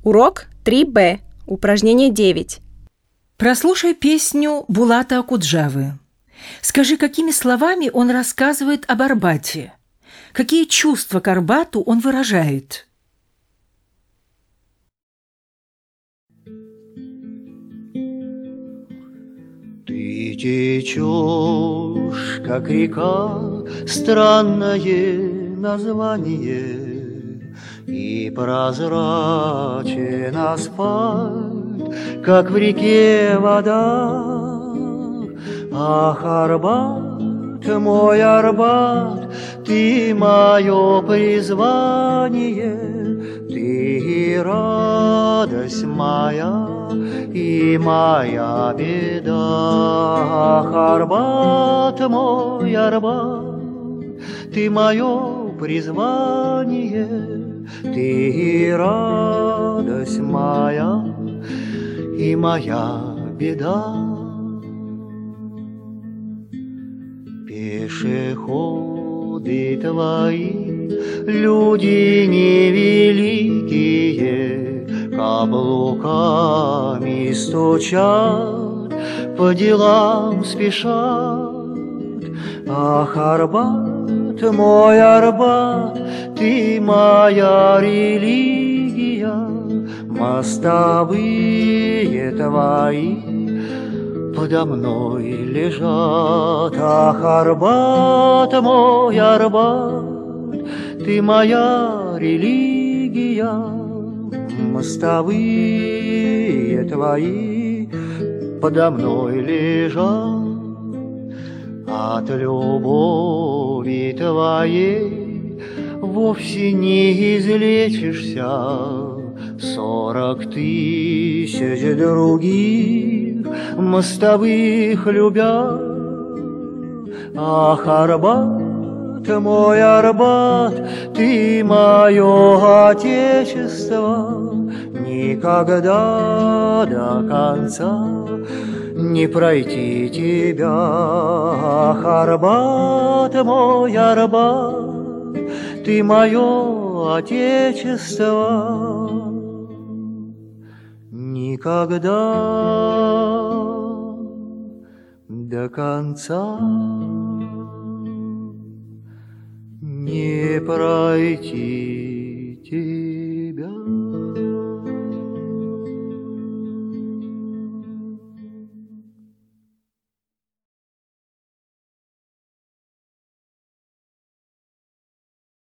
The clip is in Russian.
Урок 3Б. Упражнение 9. Прослушай песню Булата Акуджавы. Скажи, какими словами он рассказывает об Арбате? Какие чувства к Арбату он выражает? Ты течешь, как река, странное название, и прозрачен асфальт, как в реке вода. Ах, Арбат, мой Арбат, ты мое призвание, ты и радость моя, и моя беда. Ах, Арбат, мой Арбат, ты мое призвание, ты и радость моя, и моя беда. Пешеходы твои, люди невеликие, каблуками стучат, по делам спешат. Ах, Арбат, мой Арбат, ты моя религия, мостовые твои подо мной лежат. Ах, Арбат, мой Арбат, ты моя религия, мостовые твои подо мной лежат. От любови твоей вовсе не излечишься, 40 тысяч других мостовых любя. Ах, Арбат, мой Арбат, ты мое отечество, никогда до конца не пройти тебя. Ах, Арбат, мой Арбат, ты мое отечество, никогда до конца не пройти тебя.